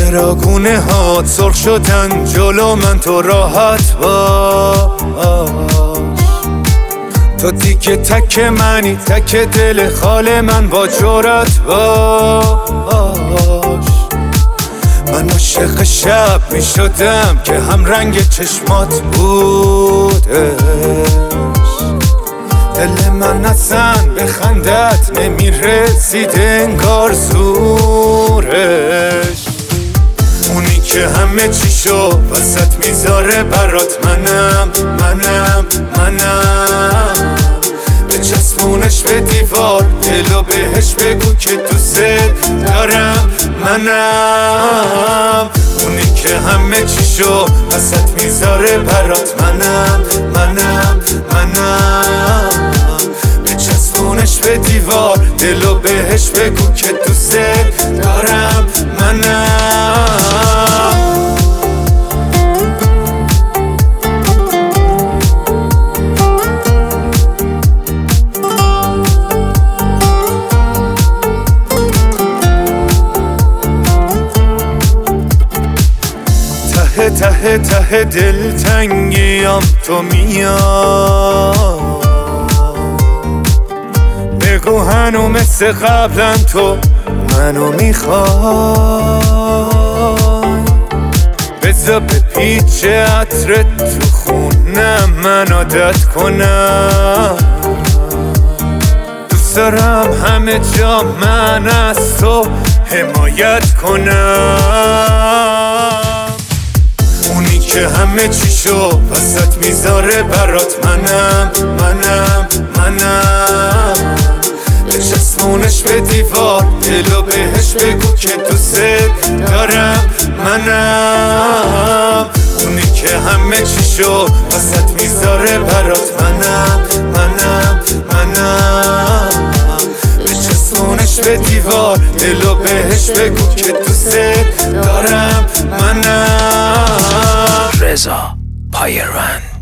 چراغونه ها سرخ شدن جلو من، تو راحت باش. تو دیگه تک منی، تک دل خال من، با جرأت باش. من عاشق شب می شدم که هم رنگ چشمات بودش. دل من اصلا به خندت نمی رسید انگار زورش. اونی که همه چیشو وسط میذاره برات، منم بچسبونش به دیوار، دلو بهش بگو که دوست دارم. منم اونی که همه چیشو وسط میذاره برات، منم بچسبونش به دیوار، دلو بهش بگو که دوست دارم. ته ته دلتنگیم تو میای، بگو هنو مثل قبلا تو منو میخوای. بذار به پیچ عطرت تو خونم من عادت کنم. دوست دارم همه جا من از تو حمایت کنم. اونی که همه چیشو وسط میذاره برات، منم بچسبونش به دیوار، دلو بهش بگو که دوست دارم. منم اونی که همه چیشو وسط میذاره برات، منم بچسبونش به دیوار، دلو بهش بگو که دوست دارم. منم رضا پایرند.